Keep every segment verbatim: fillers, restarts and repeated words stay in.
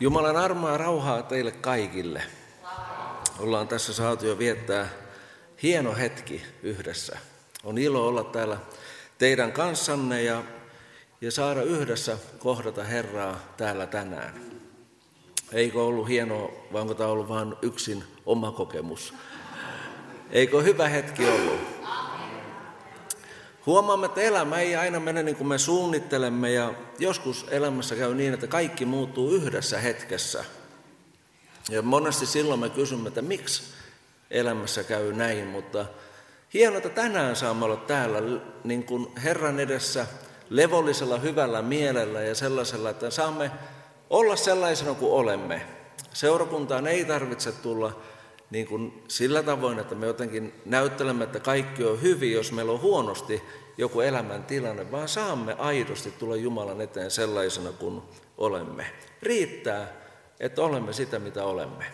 Jumalan armoa ja rauhaa teille kaikille. Ollaan tässä saatu jo viettää hieno hetki yhdessä. On ilo olla täällä teidän kanssanne ja, ja saada yhdessä kohdata Herraa täällä tänään. Eikö ollut hienoa, vai onko tämä ollut vain yksin oma kokemus? Eikö hyvä hetki ollut? Huomaamme, että elämä ei aina mene niin kuin me suunnittelemme ja joskus elämässä käy niin, että kaikki muuttuu yhdessä hetkessä. Ja monesti silloin me kysymme, että miksi elämässä käy näin, mutta hienoa, että tänään saamme olla täällä niin kuin Herran edessä levollisella hyvällä mielellä ja sellaisella, että saamme olla sellaisena kuin olemme. Seurakuntaan ei tarvitse tulla niin kuin sillä tavoin, että me jotenkin näyttelemme, että kaikki on hyvin, jos meillä on huonosti joku elämäntilanne, vaan saamme aidosti tulla Jumalan eteen sellaisena kuin olemme. Riittää, että olemme sitä, mitä olemme.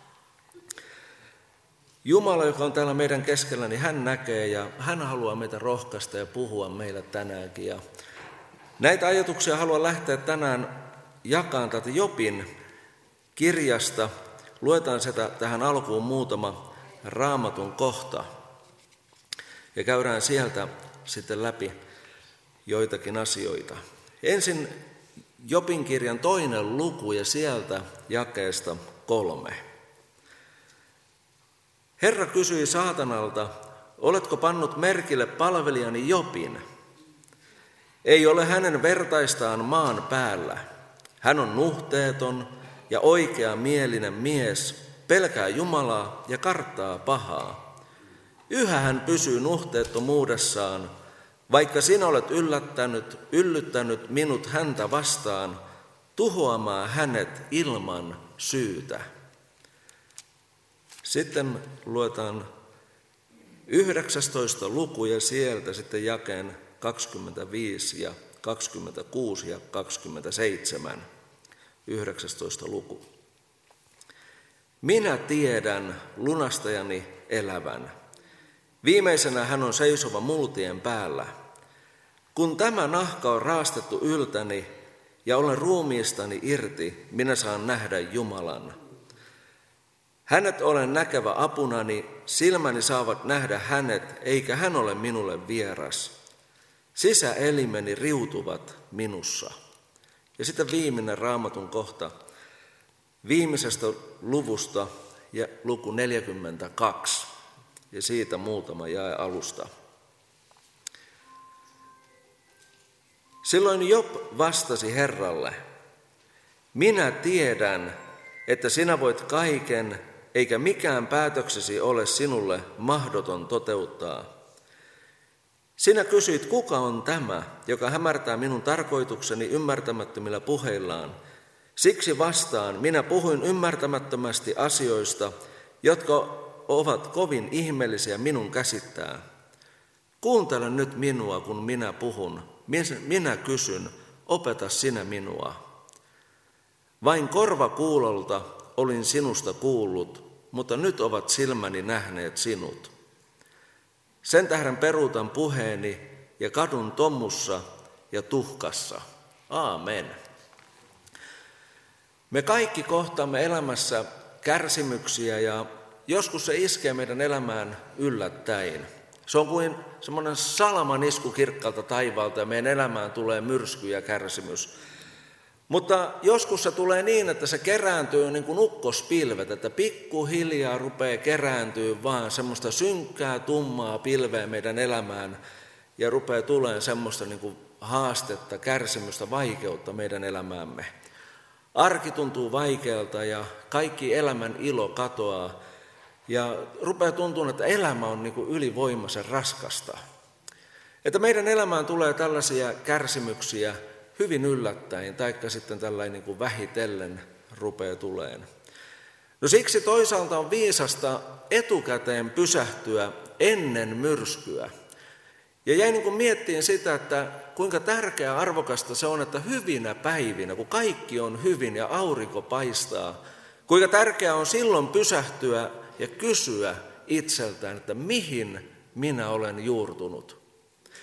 Jumala, joka on täällä meidän keskellä, niin hän näkee ja hän haluaa meitä rohkaista ja puhua meille tänäänkin. Ja näitä ajatuksia haluan lähteä tänään jakamaan tätä Jobin kirjasta. Luetaan sitä tähän alkuun muutama Raamatun kohta ja käydään sieltä sitten läpi joitakin asioita. Ensin Jobin kirjan toinen luku ja sieltä jakeesta kolme. Herra kysyi saatanalta, oletko pannut merkille palvelijani Jobin? Ei ole hänen vertaistaan maan päällä. Hän on nuhteeton ja oikeamielinen mies, pelkää Jumalaa ja karttaa pahaa. Yhä hän pysyy nuhteettomuudessaan, vaikka sinä olet yllättänyt, yllyttänyt minut häntä vastaan, tuhoamaan hänet ilman syytä. Sitten luetaan yhdeksästoista luku ja sieltä sitten jakeen kaksikymmentäviisi ja kaksikymmentäkuusi ja kaksikymmentäseitsemän. yhdeksästoista luku. Minä tiedän lunastajani elävän. Viimeisenä hän on seisova multien päällä. Kun tämä nahka on raastettu yltäni ja olen ruumiistani irti, minä saan nähdä Jumalan. Hänet olen näkevä apunani, silmäni saavat nähdä hänet, eikä hän ole minulle vieras. Sisäelimeni riutuvat minussa. Ja sitten viimeinen Raamatun kohta viimeisestä luvusta ja luku neljäkymmentäkaksi. Ja siitä muutama jae alusta. Silloin Job vastasi Herralle, minä tiedän, että sinä voit kaiken, eikä mikään päätöksesi ole sinulle mahdoton toteuttaa. Sinä kysyit, kuka on tämä, joka hämärtää minun tarkoitukseni ymmärtämättömillä puheillaan. Siksi vastaan, minä puhuin ymmärtämättömästi asioista, jotka ovat kovin ihmeellisiä minun käsittää. Kuuntele nyt minua, kun minä puhun. Minä kysyn, opeta sinä minua. Vain korvakuulolta olin sinusta kuullut, mutta nyt ovat silmäni nähneet sinut. Sen tähden peruutan puheeni ja kadun tommussa ja tuhkassa. Aamen. Me kaikki kohtaamme elämässä kärsimyksiä ja joskus se iskee meidän elämään yllättäen. Se on kuin semmoinen salaman isku kirkkaalta taivaalta ja meidän elämään tulee myrsky ja kärsimys. Mutta joskus se tulee niin, että se kerääntyy niin kuin ukkospilvet, että pikkuhiljaa rupeaa kerääntyy vaan semmoista synkkää, tummaa pilveä meidän elämään ja rupeaa tulemaan semmoista niin kuin haastetta, kärsimystä, vaikeutta meidän elämäämme. Arki tuntuu vaikealta ja kaikki elämän ilo katoaa ja rupeaa tuntua, että elämä on niin kuin ylivoimaisen raskasta. Että meidän elämään tulee tällaisia kärsimyksiä hyvin yllättäen, taikka sitten tällainen niin kuin vähitellen rupeaa tuleen. No siksi toisaalta on viisasta etukäteen pysähtyä ennen myrskyä. Ja jäin niin kuin miettimään sitä, että kuinka tärkeää arvokasta se on, että hyvinä päivinä, kun kaikki on hyvin ja aurinko paistaa, kuinka tärkeää on silloin pysähtyä ja kysyä itseltään, että mihin minä olen juurtunut.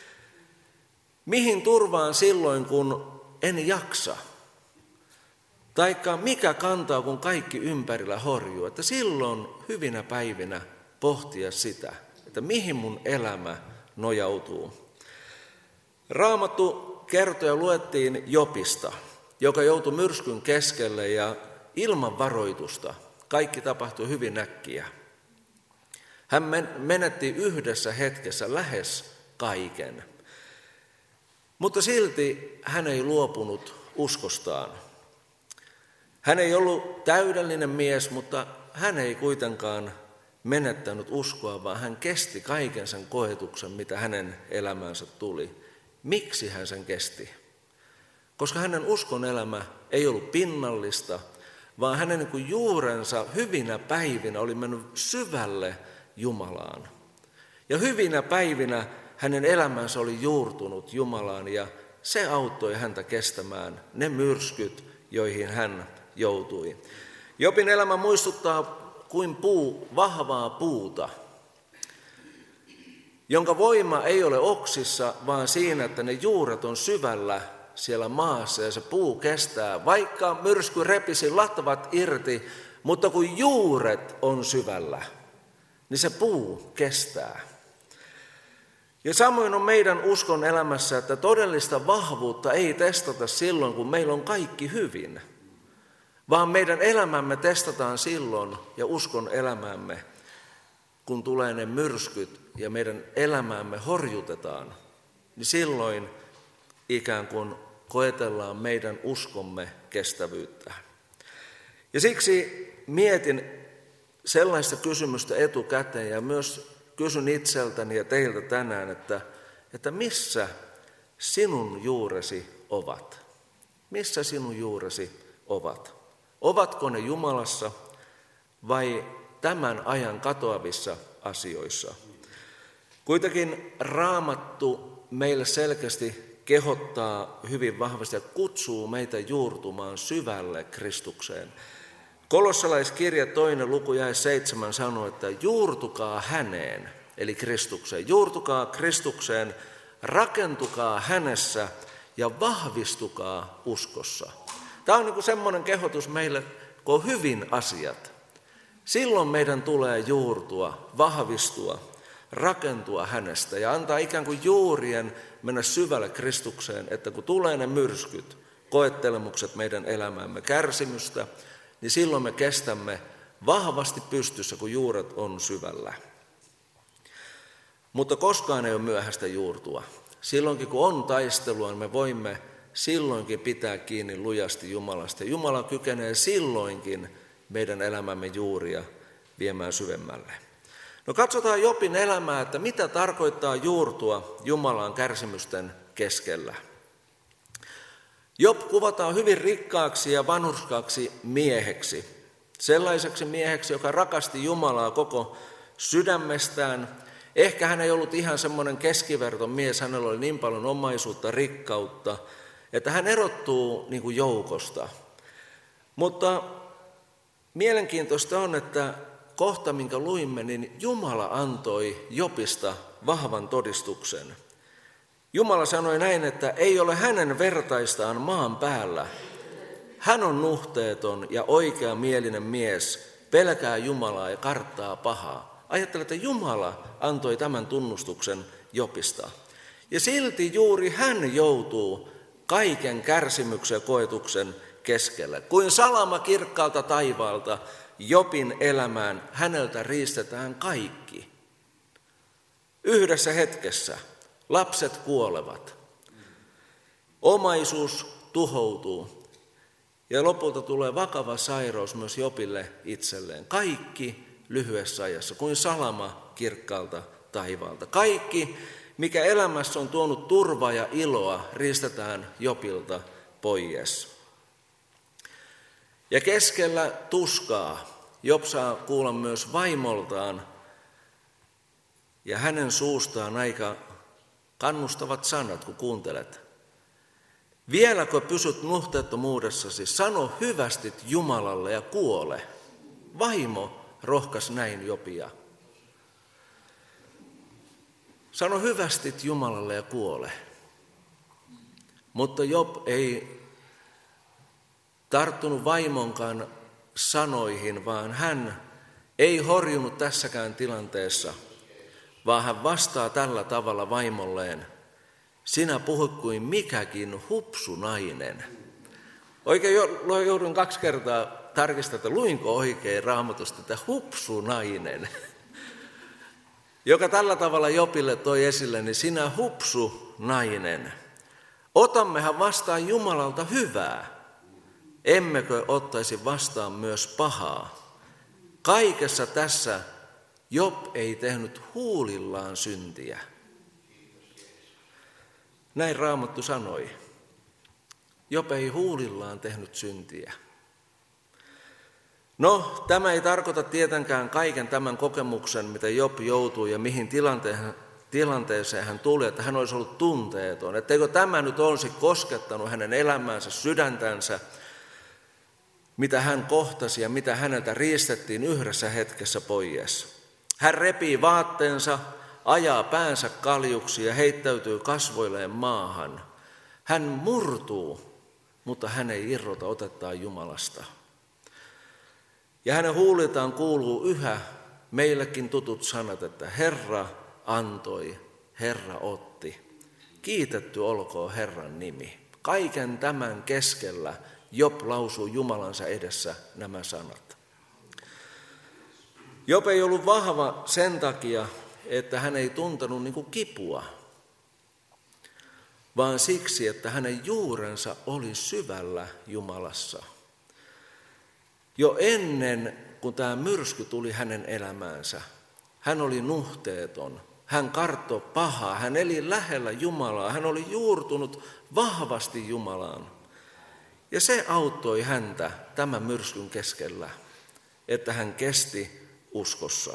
Mihin turvaan silloin, kun en jaksa? Taikka mikä kantaa, kun kaikki ympärillä horjuu. Että silloin hyvinä päivinä pohtia sitä, että mihin mun elämä nojautuu. Raamattu kertoi ja luettiin Jobista, joka joutui myrskyn keskelle ja ilman varoitusta. Kaikki tapahtui hyvin äkkiä. Hän menetti yhdessä hetkessä lähes kaiken. Mutta silti hän ei luopunut uskostaan. Hän ei ollut täydellinen mies, mutta hän ei kuitenkaan menettänyt uskoa, vaan hän kesti kaiken sen koetuksen, mitä hänen elämäänsä tuli. Miksi hän sen kesti? Koska hänen uskon elämä ei ollut pinnallista, vaan hänen niin kuin juurensa hyvinä päivinä oli mennyt syvälle Jumalaan. Ja hyvinä päivinä hänen elämänsä oli juurtunut Jumalaan ja se auttoi häntä kestämään ne myrskyt, joihin hän joutui. Jobin elämä muistuttaa kuin puu, vahvaa puuta, jonka voima ei ole oksissa, vaan siinä, että ne juuret on syvällä siellä maassa ja se puu kestää. Vaikka myrsky repisi latvat irti, mutta kun juuret on syvällä, niin se puu kestää. Ja samoin on meidän uskon elämässä, että todellista vahvuutta ei testata silloin, kun meillä on kaikki hyvin, vaan meidän elämämme testataan silloin ja uskon elämämme, kun tulee ne myrskyt ja meidän elämäämme horjutetaan, niin silloin ikään kuin koetellaan meidän uskomme kestävyyttä. Ja siksi mietin sellaista kysymystä etukäteen ja myös kysyn itseltäni ja teiltä tänään, että, että missä sinun juuresi ovat? Missä sinun juuresi ovat? Ovatko ne Jumalassa vai tämän ajan katoavissa asioissa? Kuitenkin Raamattu meille selkeästi kehottaa hyvin vahvasti ja kutsuu meitä juurtumaan syvälle Kristukseen. Kolossalaiskirja toinen luku jae seitsemän sanoo, että juurtukaa häneen, eli Kristukseen. Juurtukaa Kristukseen, rakentukaa hänessä ja vahvistukaa uskossa. Tämä on niin kuin semmoinen kehotus meille, kun on hyvin asiat. Silloin meidän tulee juurtua, vahvistua, rakentua hänestä ja antaa ikään kuin juurien mennä syvälle Kristukseen, että kun tulee ne myrskyt, koettelemukset meidän elämäämme, kärsimystä, niin silloin me kestämme vahvasti pystyssä, kun juuret on syvällä. Mutta koskaan ei ole myöhäistä juurtua. Silloinkin, kun on taistelua, niin me voimme silloinkin pitää kiinni lujasti Jumalasta. Jumala kykenee silloinkin meidän elämämme juuria viemään syvemmälle. No katsotaan Jobin elämää, että mitä tarkoittaa juurtua Jumalan kärsimysten keskellä. Job kuvataan hyvin rikkaaksi ja vanhurskaaksi mieheksi. Sellaiseksi mieheksi, joka rakasti Jumalaa koko sydämestään. Ehkä hän ei ollut ihan semmoinen keskiverton mies, hänellä oli niin paljon omaisuutta, rikkautta, että hän erottuu niin kuin joukosta. Mutta mielenkiintoista on, että kohta minkä luimme, niin Jumala antoi Jobista vahvan todistuksen. Jumala sanoi näin, että ei ole hänen vertaistaan maan päällä. Hän on nuhteeton ja oikeamielinen mies, pelkää Jumalaa ja karttaa pahaa. Ajattelen, että Jumala antoi tämän tunnustuksen Jobista. Ja silti juuri hän joutuu kaiken kärsimyksen ja koetuksen keskellä. Kuin salama kirkkaalta taivaalta Jobin elämään häneltä riistetään kaikki. Yhdessä hetkessä lapset kuolevat, omaisuus tuhoutuu ja lopulta tulee vakava sairaus myös Jobille itselleen. Kaikki lyhyessä ajassa, kuin salama kirkkaalta taivaalta. Kaikki, mikä elämässä on tuonut turvaa ja iloa, riistetään Jobilta pois. Ja keskellä tuskaa Job saa kuulla myös vaimoltaan ja hänen suustaan aika kannustavat sanat, kun kuuntelet. Vieläkö pysyt nuhteettomuudessasi, sano hyvästit Jumalalle ja kuole. Vaimo rohkas näin Jobia. Sano hyvästit Jumalalle ja kuole. Mutta Job ei tarttunut vaimonkaan sanoihin, vaan hän ei horjunut tässäkään tilanteessa, vaan hän vastaa tällä tavalla vaimolleen: sinä puhut kuin mikäkin hupsunainen. Oikein joudun kaksi kertaa tarkistamaan, että luinko oikein Raamatusta, että hupsunainen, joka tällä tavalla Jobille toi esille, niin sinä hupsunainen. Otammehan vastaan Jumalalta hyvää, emmekö ottaisi vastaan myös pahaa? Kaikessa tässä Job ei tehnyt huulillaan syntiä. Näin Raamattu sanoi. Job ei huulillaan tehnyt syntiä. No, tämä ei tarkoita tietenkään kaiken tämän kokemuksen, mitä Job joutui ja mihin tilanteeseen hän tuli, että hän olisi ollut tunteeton. Etteikö tämä nyt olisi koskettanut hänen elämäänsä, sydäntänsä, mitä hän kohtasi ja mitä häneltä riistettiin yhdessä hetkessä pois. Hän repii vaatteensa, ajaa päänsä kaljuksi ja heittäytyy kasvoilleen maahan. Hän murtuu, mutta hän ei irrota otettaan Jumalasta. Ja hänen huuliltaan kuuluu yhä meillekin tutut sanat, että Herra antoi, Herra otti. Kiitetty olkoon Herran nimi. Kaiken tämän keskellä Job lausuu Jumalansa edessä nämä sanat. Job ei ollut vahva sen takia, että hän ei tuntenut niin kuin kipua, vaan siksi, että hänen juurensa oli syvällä Jumalassa. Jo ennen kuin tämä myrsky tuli hänen elämäänsä, hän oli nuhteeton, hän karttoi pahaa, hän eli lähellä Jumalaa, hän oli juurtunut vahvasti Jumalaan. Ja se auttoi häntä tämän myrskyn keskellä, että hän kesti uskossa.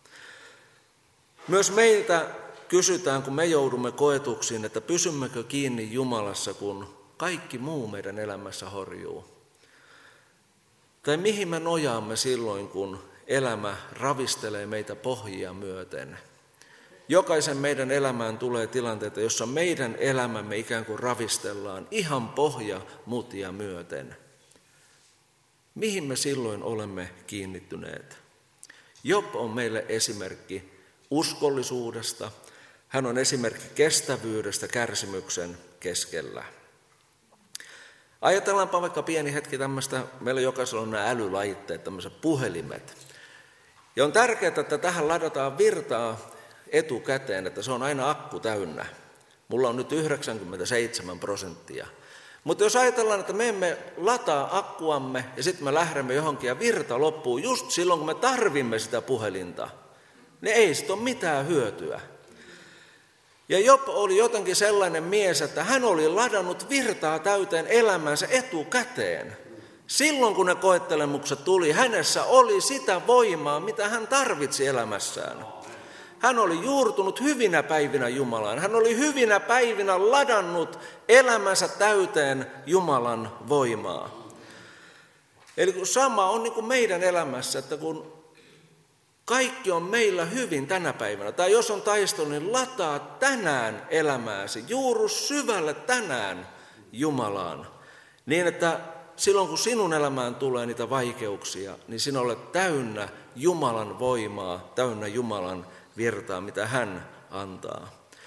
Myös meiltä kysytään, kun me joudumme koetuksiin, että pysymmekö kiinni Jumalassa, kun kaikki muu meidän elämässä horjuu. Tai mihin me nojaamme silloin, kun elämä ravistelee meitä pohjia myöten. Jokaisen meidän elämään tulee tilanteita, jossa meidän elämämme ikään kuin ravistellaan ihan pohja mutia myöten. Mihin me silloin olemme kiinnittyneet? Job on meille esimerkki uskollisuudesta. Hän on esimerkki kestävyydestä kärsimyksen keskellä. Ajatellaanpa vaikka pieni hetki tämmöistä, meillä jokaisella on nämä älylaitteet, tämmöiset puhelimet. Ja on tärkeää, että tähän ladataan virtaa etukäteen, että se on aina akku täynnä. Mulla on nyt yhdeksänkymmentäseitsemän prosenttia. Mutta jos ajatellaan, että me emme lataa akkuamme ja sitten me lähdemme johonkin ja virta loppuu just silloin, kun me tarvimme sitä puhelinta, niin ei siitä ole mitään hyötyä. Ja Job oli jotenkin sellainen mies, että hän oli ladannut virtaa täyteen elämänsä etukäteen. Silloin kun ne koettelemukset tuli, hänessä oli sitä voimaa, mitä hän tarvitsi elämässään. Hän oli juurtunut hyvinä päivinä Jumalaan. Hän oli hyvinä päivinä ladannut elämänsä täyteen Jumalan voimaa. Eli kun sama on niin kuin meidän elämässä, että kun kaikki on meillä hyvin tänä päivänä, tai jos on taistelu, niin lataa tänään elämääsi, juuru syvälle tänään Jumalaan, niin että silloin kun sinun elämään tulee niitä vaikeuksia, niin sinä olet täynnä Jumalan voimaa, täynnä Jumalan virtaa, mitä hän antaa.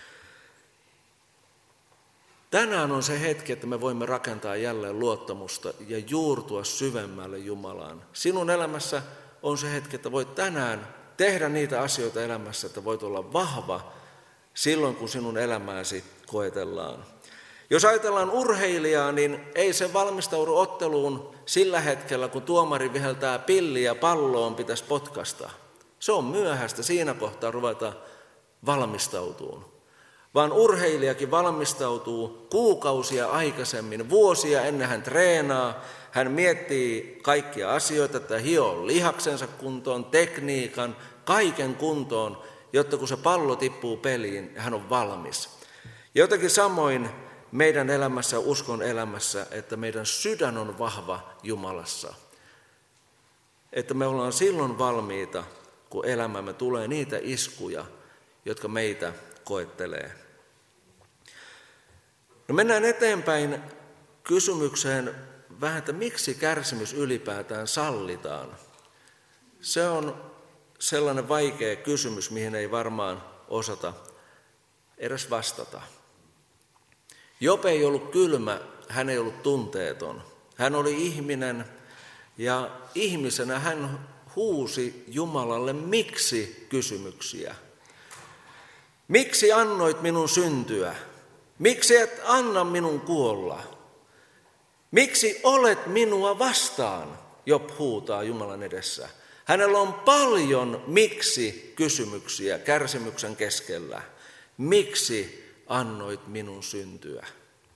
Tänään on se hetki, että me voimme rakentaa jälleen luottamusta ja juurtua syvemmälle Jumalaan. Sinun elämässä on se hetki, että voit tänään tehdä niitä asioita elämässä, että voit olla vahva silloin, kun sinun elämääsi koetellaan. Jos ajatellaan urheilijaa, niin ei se valmistaudu otteluun sillä hetkellä, kun tuomari viheltää pilliä palloon pitäisi potkasta. Se on myöhäistä siinä kohtaa ruveta valmistautumaan. Vaan urheilijakin valmistautuu kuukausia aikaisemmin, vuosia ennen hän treenaa. Hän miettii kaikkia asioita, että hioo lihaksensa kuntoon, tekniikan, kaiken kuntoon, jotta kun se pallo tippuu peliin, hän on valmis. Ja jotenkin samoin meidän elämässä, uskon elämässä, että meidän sydän on vahva Jumalassa. Että me ollaan silloin valmiita, kun elämämme tulee niitä iskuja, jotka meitä koettelee. No mennään eteenpäin kysymykseen vähän, että miksi kärsimys ylipäätään sallitaan. Se on sellainen vaikea kysymys, mihin ei varmaan osata edes vastata. Job ei ollut kylmä, hän ei ollut tunteeton. Hän oli ihminen ja ihmisenä hän huusi Jumalalle miksi kysymyksiä. Miksi annoit minun syntyä? Miksi et anna minun kuolla? Miksi olet minua vastaan? Job huutaa Jumalan edessä. Hänellä on paljon miksi kysymyksiä kärsimyksen keskellä. Miksi annoit minun syntyä?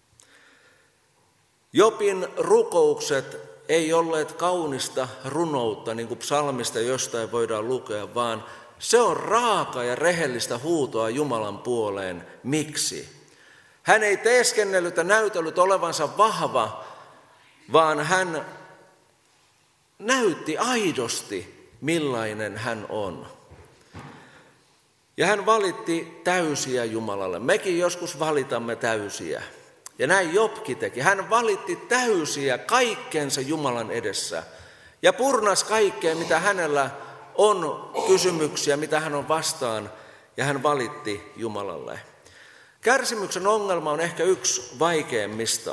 Jobin rukoukset ei olleet kaunista runoutta, niin kuin psalmista jostain voidaan lukea, vaan se on raaka ja rehellistä huutoa Jumalan puoleen. Miksi? Hän ei teeskennellyt ja näytellyt olevansa vahva, vaan hän näytti aidosti, millainen hän on. Ja hän valitti täysiä Jumalalle. Mekin joskus valitamme täysiä. Ja näin Jobkin teki. Hän valitti täysiä kaikkensa Jumalan edessä. Ja purnas kaikkea, mitä hänellä on kysymyksiä, mitä hän on vastaan. Ja hän valitti Jumalalle. Kärsimyksen ongelma on ehkä yksi vaikeimmista.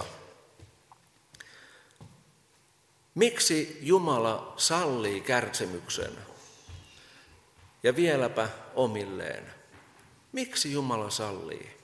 Miksi Jumala sallii kärsimyksen? Ja vieläpä omilleen. Miksi Jumala sallii?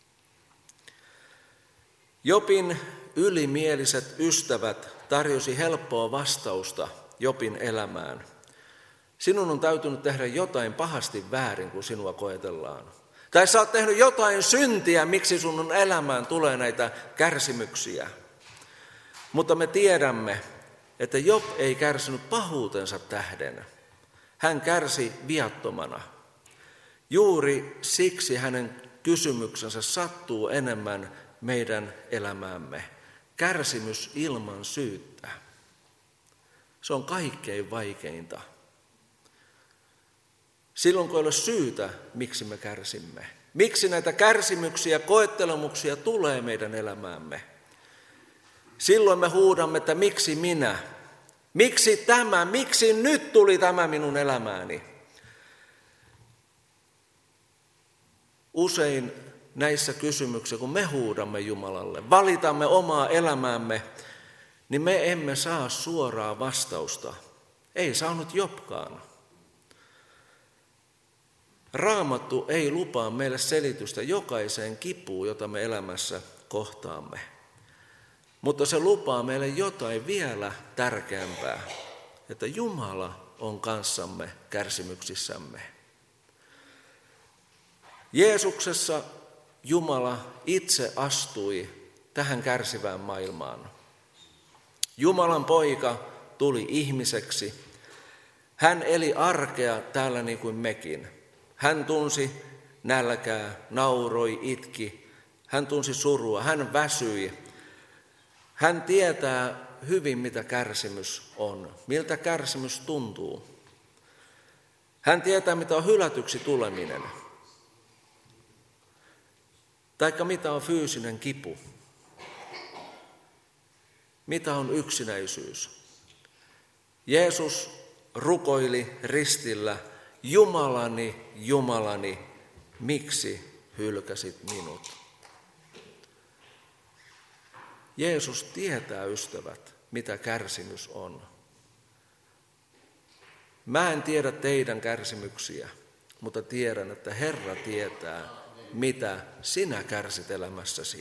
Jobin ylimieliset ystävät tarjosi helppoa vastausta Jobin elämään. Sinun on täytynyt tehdä jotain pahasti väärin, kun sinua koetellaan. Tai sä oot tehnyt jotain syntiä, miksi sun elämään tulee näitä kärsimyksiä. Mutta me tiedämme, että Job ei kärsinyt pahuutensa tähden. Hän kärsi viattomana. Juuri siksi hänen kysymyksensä sattuu enemmän meidän elämäämme. Kärsimys ilman syyttä. Se on kaikkein vaikeinta. Silloin kun ei ole syytä, miksi me kärsimme. Miksi näitä kärsimyksiä ja koettelemuksia tulee meidän elämäämme. Silloin me huudamme, että miksi minä? Miksi tämä? Miksi nyt tuli tämä minun elämääni? Usein näissä kysymyksissä, kun me huudamme Jumalalle, valitamme omaa elämäämme, niin me emme saa suoraa vastausta. Ei saanut Jobkaan. Raamattu ei lupaa meille selitystä jokaiseen kipuun, jota me elämässä kohtaamme. Mutta se lupaa meille jotain vielä tärkeämpää, että Jumala on kanssamme kärsimyksissämme. Jeesuksessa Jumala itse astui tähän kärsivään maailmaan. Jumalan poika tuli ihmiseksi. Hän eli arkea täällä niin kuin mekin. Hän tunsi nälkää, nauroi, itki. Hän tunsi surua, hän väsyi. Hän tietää hyvin, mitä kärsimys on, miltä kärsimys tuntuu. Hän tietää, mitä on hylätyksi tuleminen. Taikka mitä on fyysinen kipu. Mitä on yksinäisyys. Jeesus rukoili ristillä, Jumalani, Jumalani, miksi hylkäsit minut? Jeesus tietää, ystävät, mitä kärsimys on. Mä en tiedä teidän kärsimyksiä, mutta tiedän, että Herra tietää, mitä sinä kärsit elämässäsi.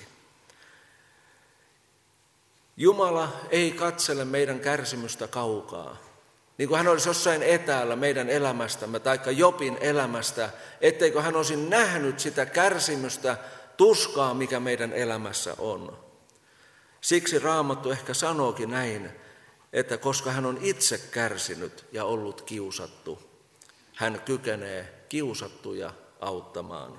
Jumala ei katsele meidän kärsimystä kaukaa. Niin kuin hän olisi jossain etäällä meidän elämästämme, taikka Jobin elämästä, etteikö hän olisi nähnyt sitä kärsimystä, tuskaa, mikä meidän elämässä on. Siksi Raamattu ehkä sanookin näin, että koska hän on itse kärsinyt ja ollut kiusattu, hän kykenee kiusattuja auttamaan.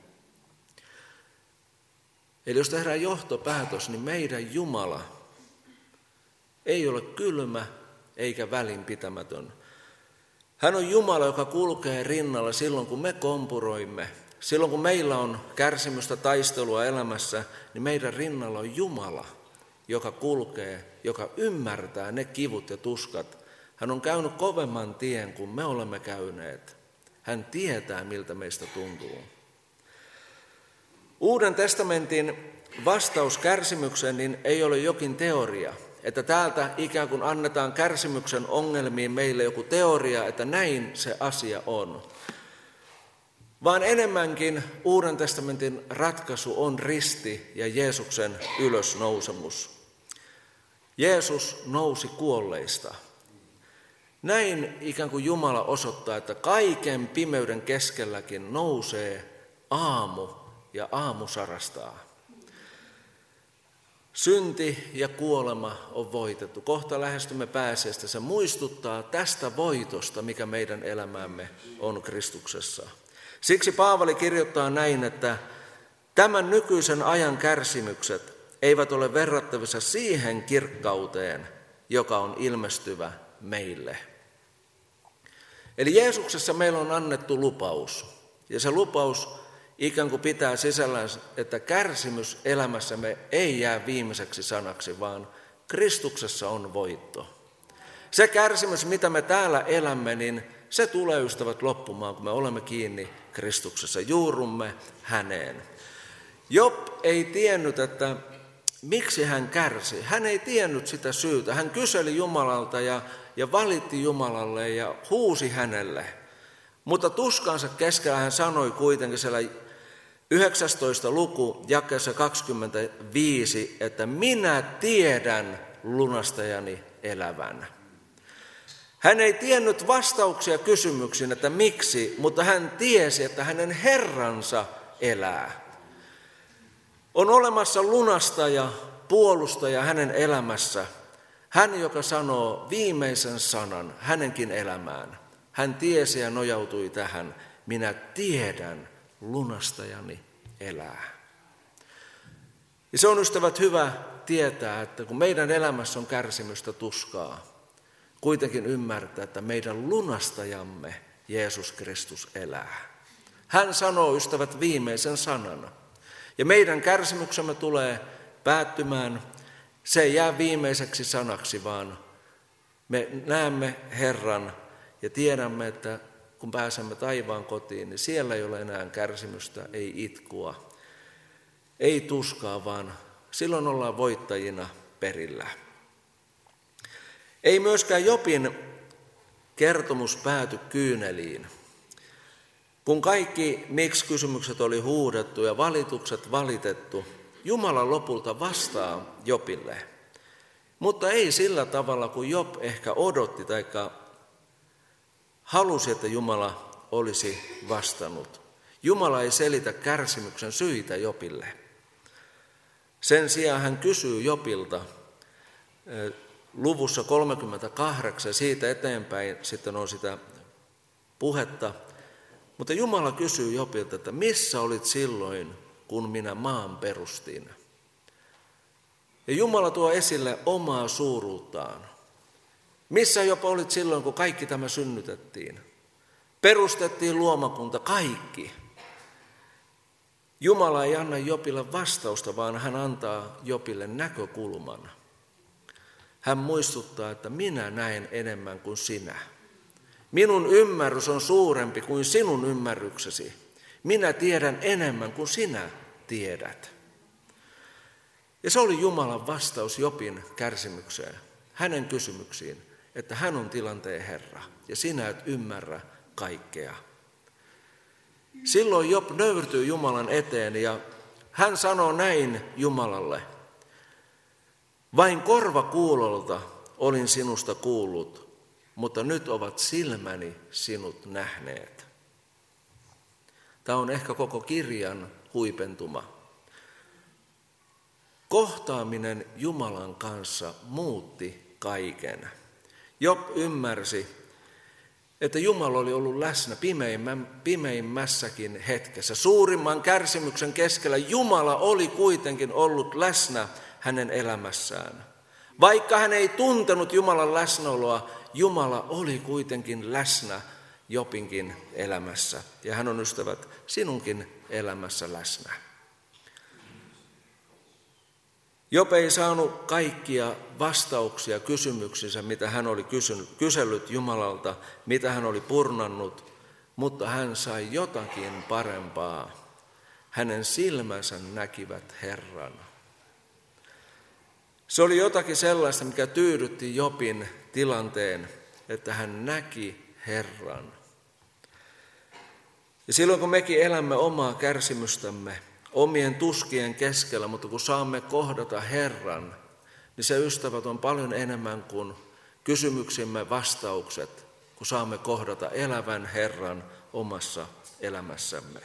Eli jos tehdään johtopäätös, niin meidän Jumala ei ole kylmä eikä välinpitämätön. Hän on Jumala, joka kulkee rinnalla silloin, kun me kompuroimme. Silloin, kun meillä on kärsimystä, taistelua elämässä, niin meidän rinnalla on Jumala, joka kulkee, joka ymmärtää ne kivut ja tuskat. Hän on käynyt kovemman tien kuin me olemme käyneet. Hän tietää, miltä meistä tuntuu. Uuden testamentin vastaus kärsimykseen niin ei ole jokin teoria, että täältä ikään kuin annetaan kärsimyksen ongelmiin meille joku teoria, että näin se asia on. Vaan enemmänkin Uuden testamentin ratkaisu on risti ja Jeesuksen ylösnousemus. Jeesus nousi kuolleista. Näin ikään kuin Jumala osoittaa, että kaiken pimeyden keskelläkin nousee aamu ja aamu sarastaa. Synti ja kuolema on voitettu. Kohta lähestymme pääsiäistä. Se muistuttaa tästä voitosta, mikä meidän elämämme on Kristuksessa. Siksi Paavali kirjoittaa näin, että tämän nykyisen ajan kärsimykset eivät ole verrattavissa siihen kirkkauteen, joka on ilmestyvä meille. Eli Jeesuksessa meillä on annettu lupaus. Ja se lupaus ikään kuin pitää sisällään, että kärsimys elämässämme ei jää viimeiseksi sanaksi, vaan Kristuksessa on voitto. Se kärsimys, mitä me täällä elämme, niin se tulee, ystävät, loppumaan, kun me olemme kiinni Kristuksessa, juurumme häneen. Job ei tiennyt, että miksi hän kärsi. Hän ei tiennyt sitä syytä. Hän kyseli Jumalalta ja, ja valitti Jumalalle ja huusi hänelle. Mutta tuskansa keskellä hän sanoi kuitenkin siellä yhdeksästoista luku jakeessa kaksikymmentäviisi, että minä tiedän lunastajani elävän. Hän ei tiennyt vastauksia kysymyksiin, että miksi, mutta hän tiesi, että hänen Herransa elää. On olemassa lunastaja, puolustaja hänen elämässä. Hän, joka sanoo viimeisen sanan hänenkin elämään. Hän tiesi ja nojautui tähän. Minä tiedän, lunastajani elää. Ja se on, ystävät, hyvä tietää, että kun meidän elämässä on kärsimystä, tuskaa, kuitenkin ymmärtää, että meidän lunastajamme Jeesus Kristus elää. Hän sanoo, ystävät, viimeisen sanan. Ja meidän kärsimyksemme tulee päättymään. Se ei jää viimeiseksi sanaksi, vaan me näemme Herran ja tiedämme, että kun pääsemme taivaan kotiin, niin siellä ei ole enää kärsimystä, ei itkua, ei tuskaa, vaan silloin ollaan voittajina perillä. Ei myöskään Jobin kertomus pääty kyyneliin. Kun kaikki miksi-kysymykset oli huudettu ja valitukset valitettu, Jumala lopulta vastaa Jobille. Mutta ei sillä tavalla, kuin Job ehkä odotti tai halusi, että Jumala olisi vastannut. Jumala ei selitä kärsimyksen syitä Jobille. Sen sijaan hän kysyy Jobilta luvussa kolmekymmentäkahdeksan, siitä eteenpäin sitten on sitä puhetta. Mutta Jumala kysyy Jobilta, että missä olit silloin, kun minä maan perustin? Ja Jumala tuo esille omaa suuruuttaan. Missä Job olit silloin, kun kaikki tämä synnytettiin? Perustettiin luomakunta, kaikki. Jumala ei anna Jobille vastausta, vaan hän antaa Jobille näkökulman. Hän muistuttaa, että minä näen enemmän kuin sinä. Minun ymmärrys on suurempi kuin sinun ymmärryksesi. Minä tiedän enemmän kuin sinä tiedät. Ja se oli Jumalan vastaus Jobin kärsimykseen, hänen kysymyksiin, että hän on tilanteen Herra ja sinä et ymmärrä kaikkea. Silloin Job nöyrtyy Jumalan eteen ja hän sanoo näin Jumalalle. Vain korvakuulolta olin sinusta kuullut, mutta nyt ovat silmäni sinut nähneet. Tämä on ehkä koko kirjan huipentuma. Kohtaaminen Jumalan kanssa muutti kaiken. Job ymmärsi, että Jumala oli ollut läsnä pimeimmässäkin hetkessä. Suurimman kärsimyksen keskellä Jumala oli kuitenkin ollut läsnä hänen elämässään. Vaikka hän ei tuntenut Jumalan läsnäoloa, Jumala oli kuitenkin läsnä Jobinkin elämässä. Ja hän on, ystävät, sinunkin elämässä läsnä. Job ei saanut kaikkia vastauksia kysymyksinsä, mitä hän oli kysellyt Jumalalta, mitä hän oli purnannut, mutta hän sai jotakin parempaa. Hänen silmänsä näkivät Herran. Se oli jotakin sellaista, mikä tyydytti Jobin tilanteen, että hän näki Herran. Ja silloin kun mekin elämme omaa kärsimystämme, omien tuskien keskellä, mutta kun saamme kohdata Herran, niin se, ystävät, on paljon enemmän kuin kysymyksimme vastaukset, kun saamme kohdata elävän Herran omassa elämässämme.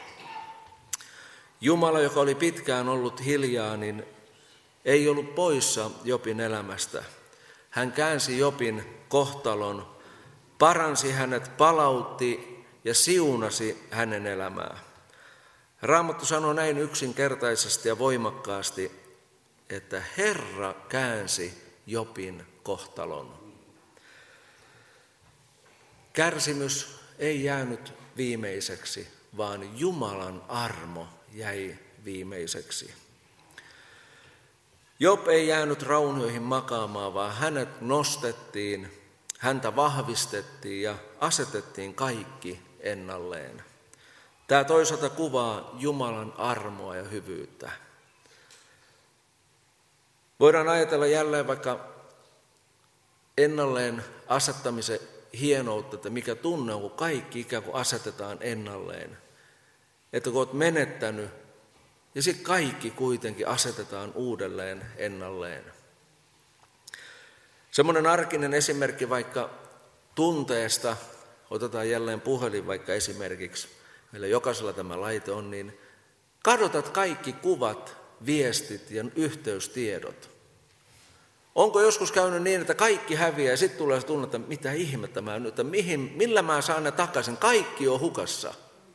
Jumala, joka oli pitkään ollut hiljaa, niin ei ollut poissa Jobin elämästä. Hän käänsi Jobin kohtalon, paransi hänet, palautti ja siunasi hänen elämää. Raamattu sanoo näin yksinkertaisesti ja voimakkaasti, että Herra käänsi Jobin kohtalon. Kärsimys ei jäänyt viimeiseksi, vaan Jumalan armo jäi viimeiseksi. Job ei jäänyt raunioihin makaamaan, vaan hänet nostettiin, häntä vahvistettiin ja asetettiin kaikki ennalleen. Tämä toisaalta kuvaa Jumalan armoa ja hyvyyttä. Voidaan ajatella jälleen vaikka ennalleen asettamisen hienoutta, että mikä tunne on, kun kaikki ikään kuin asetetaan ennalleen. Että kun olet menettänyt, ja sitten kaikki kuitenkin asetetaan uudelleen ennalleen. Semmoinen arkinen esimerkki vaikka tunteesta, otetaan jälleen puhelin vaikka esimerkiksi, meillä jokaisella tämä laite on, niin kadotat kaikki kuvat, viestit ja yhteystiedot. Onko joskus käynyt niin, että kaikki häviää ja sitten tulee se tunne, että mitä ihmettä mä nyt, että mihin, millä mä saan ne takaisin, kaikki on hukassa.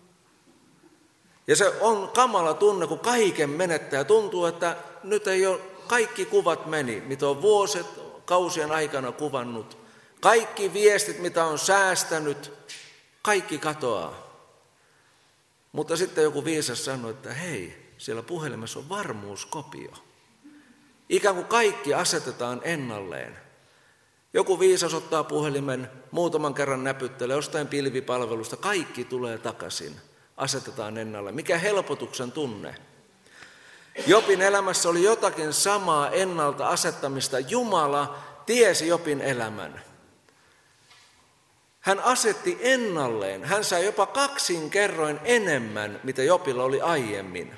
Ja se on kamala tunne, kun kaiken menettää. Tuntuu, että nyt ei ole, kaikki kuvat meni, mitä on vuoset, kausien aikana kuvannut. Kaikki viestit, mitä on säästänyt, kaikki katoaa. Mutta sitten joku viisas sanoi, että hei, siellä puhelimessa on varmuuskopio. Ikään kuin kaikki asetetaan ennalleen. Joku viisas ottaa puhelimen, muutaman kerran näpyttelee jostain pilvipalvelusta, kaikki tulee takaisin. Asetetaan ennalle. Mikä helpotuksen tunne? Jobin elämässä oli jotakin samaa ennalta asettamista. Jumala tiesi Jobin elämän. Hän asetti ennalleen. Hän sai jopa kaksin kerroin enemmän, mitä Jobilla oli aiemmin.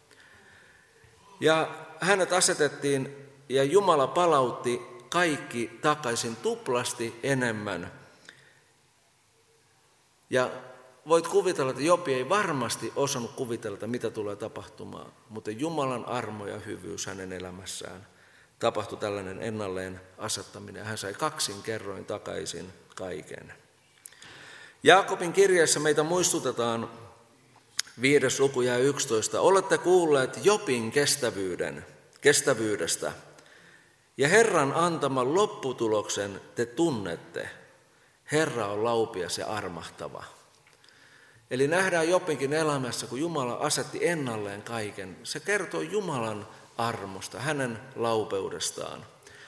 Ja hänet asetettiin ja Jumala palautti kaikki takaisin tuplasti enemmän. Ja voit kuvitella, että Jobi ei varmasti osannut kuvitella, että mitä tulee tapahtumaan, mutta Jumalan armo ja hyvyys hänen elämässään tapahtui tällainen ennalleen asettaminen. Hän sai kaksin kerroin takaisin kaiken. Jaakobin kirjeessä meitä muistutetaan viides luku ja yksitoista. Olette kuulleet Jobin kestävyyden, kestävyydestä ja Herran antaman lopputuloksen te tunnette. Herra on laupias ja armahtava. Eli nähdään Jobinkin elämässä, kun Jumala asetti ennalleen kaiken. Se kertoo Jumalan armosta, hänen laupeudestaan.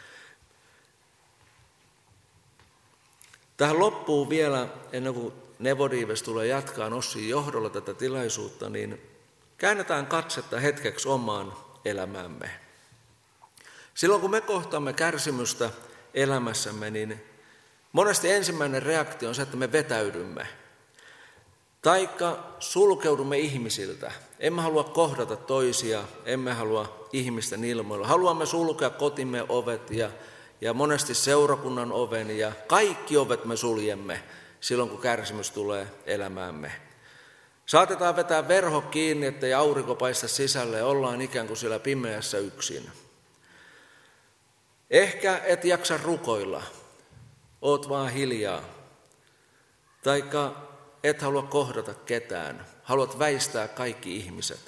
Tähän loppuu vielä, ennen kuin Nevodiives tulee jatkaa Ossin johdolla tätä tilaisuutta, niin käännetään katsetta hetkeksi omaan elämämme. Silloin kun me kohtaamme kärsimystä elämässämme, niin monesti ensimmäinen reaktio on se, että me vetäydymme. Taikka sulkeudumme ihmisiltä. Emme halua kohdata toisia, emme halua ihmisten ilmoilla. Haluamme sulkea kotimme ovet ja, ja monesti seurakunnan oven ja kaikki ovet me suljemme silloin, kun kärsimys tulee elämäämme. Saatetaan vetää verho kiinni, ettei aurinko paista sisälle ja ollaan ikään kuin siellä pimeässä yksin. Ehkä et jaksa rukoilla, oot vaan hiljaa. Taikka et halua kohdata ketään, haluat väistää kaikki ihmiset.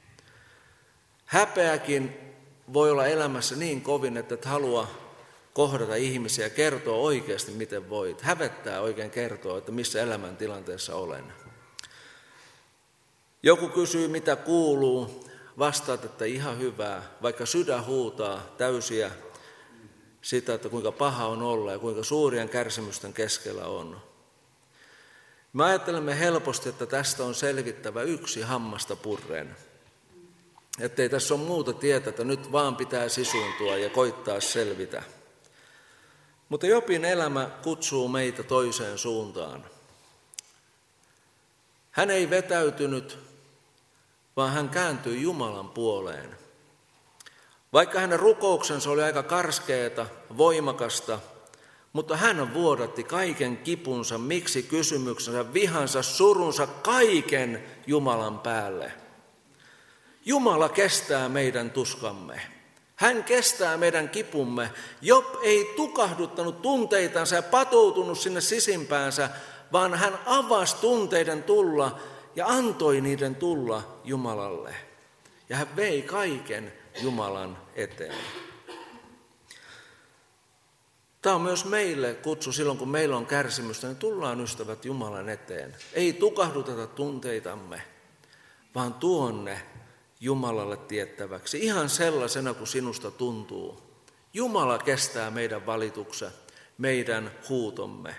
Häpeäkin voi olla elämässä niin kovin, että et halua kohdata ihmisiä ja kertoa oikeasti, miten voit. Hävettää oikein kertoa, että missä elämäntilanteessa olen. Joku kysyy, mitä kuuluu. vastaat, että ihan hyvää, vaikka sydän huutaa täysiä sitä, että kuinka paha on olla ja kuinka suurien kärsimysten keskellä on. Me ajattelemme helposti, että tästä on selvittävä yksi hammasta purren. Että ei tässä ole muuta tietä, että nyt vaan pitää sisuuntua ja koittaa selvitä. Mutta Jobin elämä kutsuu meitä toiseen suuntaan. Hän ei vetäytynyt, vaan hän kääntyi Jumalan puoleen. Vaikka hänen rukouksensa oli aika karskeata, voimakasta, mutta hän vuodatti kaiken kipunsa, miksi kysymyksensä, vihansa, surunsa, kaiken Jumalan päälle. Jumala kestää meidän tuskamme. Hän kestää meidän kipumme. Job ei tukahduttanut tunteitansa ja patoutunut sinne sisimpäänsä, vaan hän avasi tunteiden tulla ja antoi niiden tulla Jumalalle. Ja hän vei kaiken Jumalan eteen. Tämä on myös meille kutsu silloin, kun meillä on kärsimystä, niin tullaan ystävät Jumalan eteen. Ei tukahduteta tunteitamme, vaan tuonne Jumalalle tiettäväksi, ihan sellaisena kuin sinusta tuntuu. Jumala kestää meidän valituksen, meidän huutomme.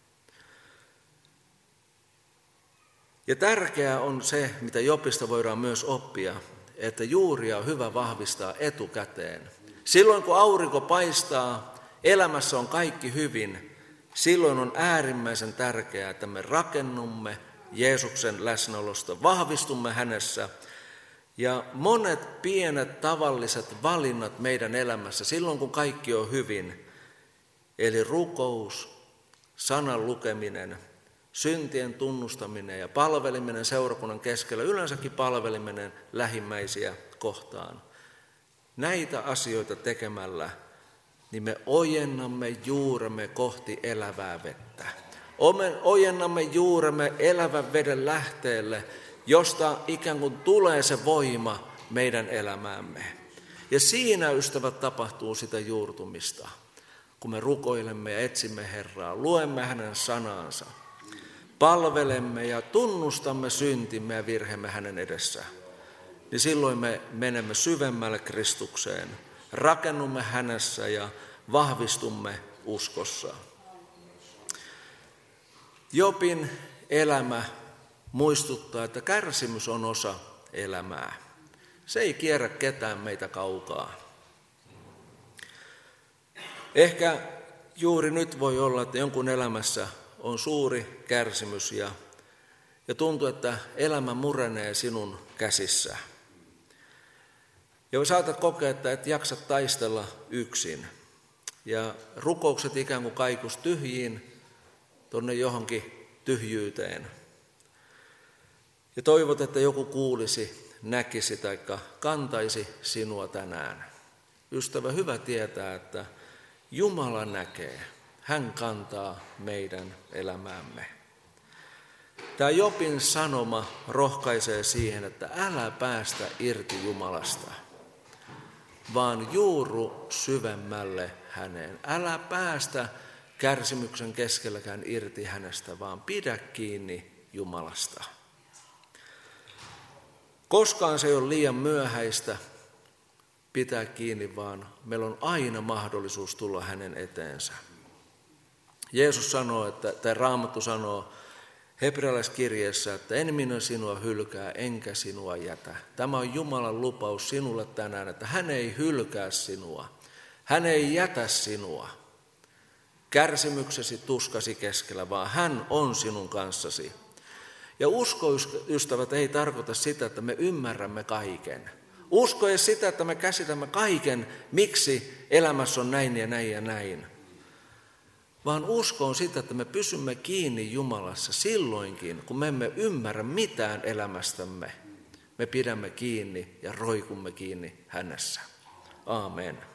Ja tärkeää on se, mitä Jobista voidaan myös oppia, että juuria on hyvä vahvistaa etukäteen. Silloin kun aurinko paistaa, elämässä on kaikki hyvin, silloin on äärimmäisen tärkeää, että me rakennumme Jeesuksen läsnäolosta, vahvistumme hänessä. Ja monet pienet tavalliset valinnat meidän elämässä, silloin kun kaikki on hyvin, eli rukous, sanan lukeminen, syntien tunnustaminen ja palveliminen seurakunnan keskellä, yleensäkin palveliminen lähimmäisiä kohtaan. Näitä asioita tekemällä, niin me ojennamme juuremme kohti elävää vettä. Ojennamme juuremme elävän veden lähteelle, josta ikään kuin tulee se voima meidän elämäämme. Ja siinä, ystävät, tapahtuu sitä juurtumista, kun me rukoilemme ja etsimme Herraa, luemme hänen sanansa, palvelemme ja tunnustamme syntimme ja virheemme hänen edessä. Niin silloin me menemme syvemmälle Kristukseen, rakennumme hänessä ja vahvistumme uskossa. Jobin elämä muistuttaa, että kärsimys on osa elämää. Se ei kierrä ketään meitä kaukaa. Ehkä juuri nyt voi olla, että jonkun elämässä on suuri kärsimys ja, ja tuntuu, että elämä murenee sinun käsissä. Ja saatat kokea, että et jaksa taistella yksin. Ja rukoukset ikään kuin kaikus tyhjiin tuonne johonkin tyhjyyteen. Ja toivot, että joku kuulisi, näkisi tai kantaisi sinua tänään. Ystävä, hyvä tietää, että Jumala näkee. Hän kantaa meidän elämäämme. Tämä Jobin sanoma rohkaisee siihen, että älä päästä irti Jumalasta, vaan juuru syvemmälle häneen. Älä päästä kärsimyksen keskelläkään irti hänestä, vaan pidä kiinni Jumalasta. Koskaan se ei ole liian myöhäistä pitää kiinni, vaan meillä on aina mahdollisuus tulla hänen eteensä. Jeesus sanoo, että, tai Raamattu sanoo hebrealaiskirjeessä, että en minä sinua hylkää, enkä sinua jätä. Tämä on Jumalan lupaus sinulle tänään, että hän ei hylkää sinua, hän ei jätä sinua kärsimyksesi, tuskasi keskellä, vaan hän on sinun kanssasi. Ja usko, ystävät, ei tarkoita sitä, että me ymmärrämme kaiken. Usko ei sitä, että me käsitämme kaiken, miksi elämässä on näin ja näin ja näin. Vaan usko on sitä, että me pysymme kiinni Jumalassa silloinkin, kun me emme ymmärrä mitään elämästämme. Me pidämme kiinni ja roikumme kiinni hänessä. Aamen.